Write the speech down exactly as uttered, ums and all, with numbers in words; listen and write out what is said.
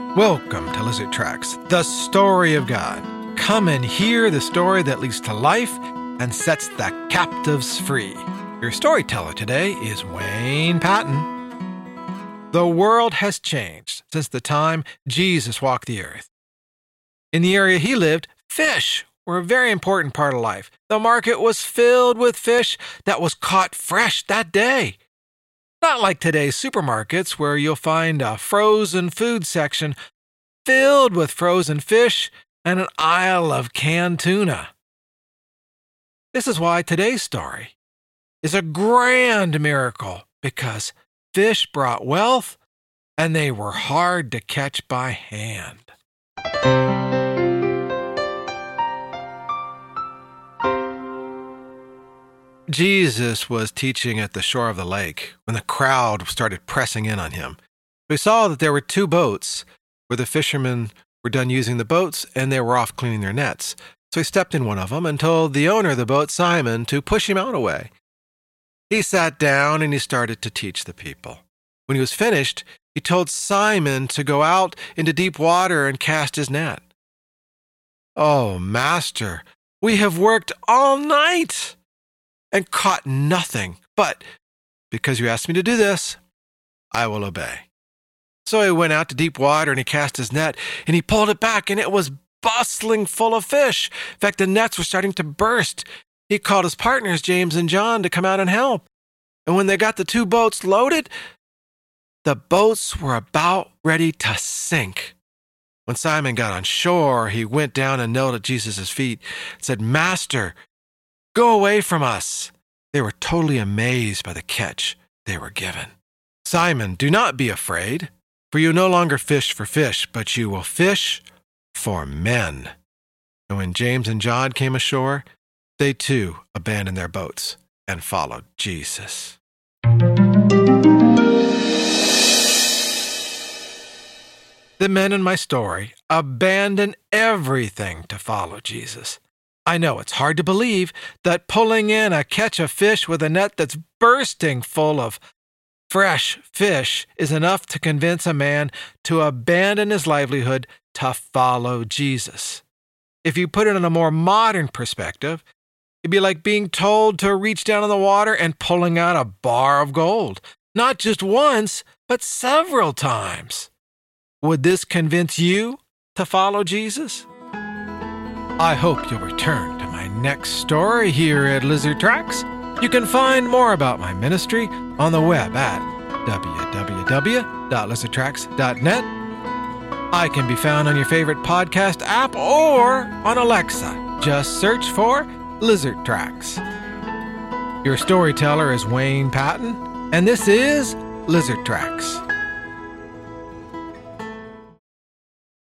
Welcome to Lizard Tracks, the story of God. Come and hear the story that leads to life and sets the captives free. Your storyteller today is Wayne Patton. The world has changed since the time Jesus walked the earth. In the area he lived, fish were a very important part of life. The market was filled with fish that was caught fresh that day. Not like today's supermarkets where you'll find a frozen food section filled with frozen fish and an aisle of canned tuna. This is why today's story is a grand miracle, because fish brought wealth and they were hard to catch by hand. Jesus was teaching at the shore of the lake when the crowd started pressing in on him. We saw that there were two boats where the fishermen were done using the boats and they were off cleaning their nets. So he stepped in one of them and told the owner of the boat, Simon, to push him out away. He sat down and he started to teach the people. When he was finished, he told Simon to go out into deep water and cast his net. "Oh, Master, we have worked all night and caught nothing, but because you asked me to do this, I will obey." So he went out to deep water and he cast his net and he pulled it back and it was bustling full of fish. In fact, the nets were starting to burst. He called his partners, James and John, to come out and help. And when they got the two boats loaded, the boats were about ready to sink. When Simon got on shore, he went down and knelt at Jesus' feet and said, "Master, go away from us." They were totally amazed by the catch they were given. "Simon, do not be afraid, for you no longer fish for fish, but you will fish for men." And when James and John came ashore, they too abandoned their boats and followed Jesus. The men in my story abandoned everything to follow Jesus. I know it's hard to believe that pulling in a catch of fish with a net that's bursting full of fresh fish is enough to convince a man to abandon his livelihood to follow Jesus. If you put it in a more modern perspective, it'd be like being told to reach down in the water and pulling out a bar of gold, not just once, but several times. Would this convince you to follow Jesus? I hope you'll return to my next story here at Lizard Tracks. You can find more about my ministry on the web at w w w dot lizard tracks dot net. I can be found on your favorite podcast app or on Alexa. Just search for Lizard Tracks. Your storyteller is Wayne Patton, and this is Lizard Tracks.